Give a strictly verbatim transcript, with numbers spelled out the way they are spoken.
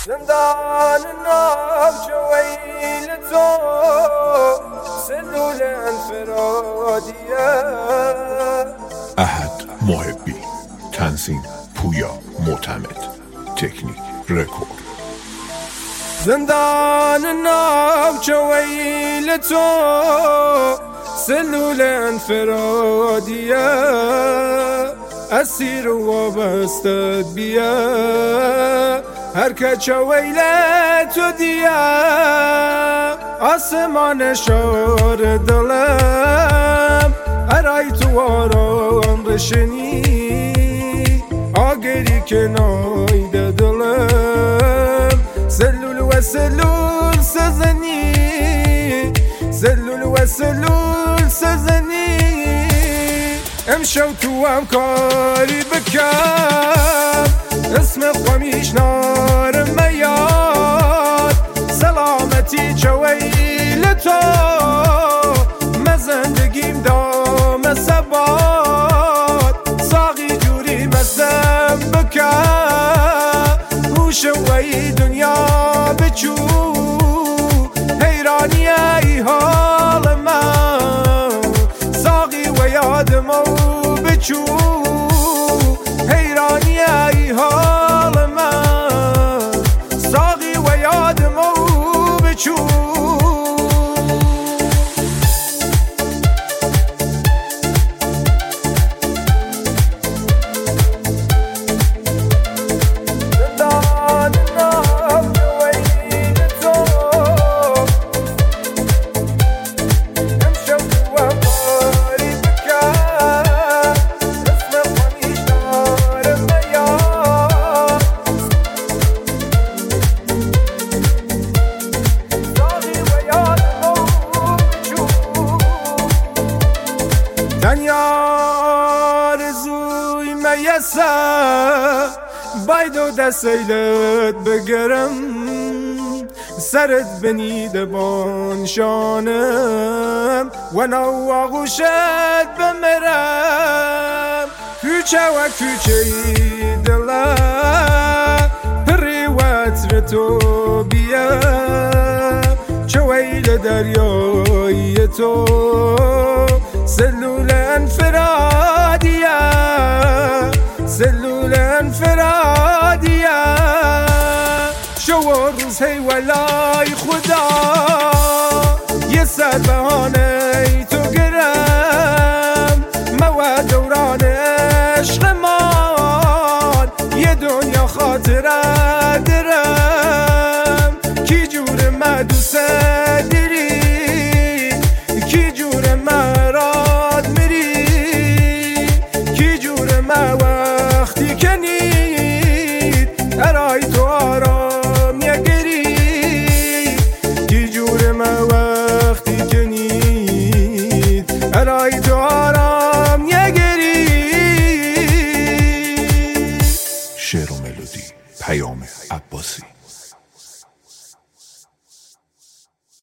زندان ناوچه ویل تو سلول انفرادیه. احد محبی، تنظیم پویا معتمد، تکنیک رکورد. زندان ناوچه ویل تو سلول انفرادیه. اسیر و وابستت بیه هر کچه ویله تو دیه. آسمان شار دلم ارای تو آرام بشنی. آگری که نایده دلم سلول و سلول سزنی. سلول و سلول سزنی. امشو تو هم کاری بکن اسم خمیش نار میاد. سلامتی چویل تو من زندگیم دام ثبات. ساقی جوری مزم بکن هوش وی دنیا بچو. حیرانی ای حال من ساقی و یادمو بچو. حیرانی ای حال من ساقی و یادمو بچو. تنیا رزوی میسر باید و دستیلت بگرم. سرت بنیده بانشانم و نو آغوشت بمرم. کوچه و کوچه دلم پری و عطر تو بیه. چویل دریای تو سلول انفرادیه. سلول انفرادیه. شو روز هی ولای خدا یه سر بهانه تو گرم. ما دوران عشق مان یه دنیا خاطره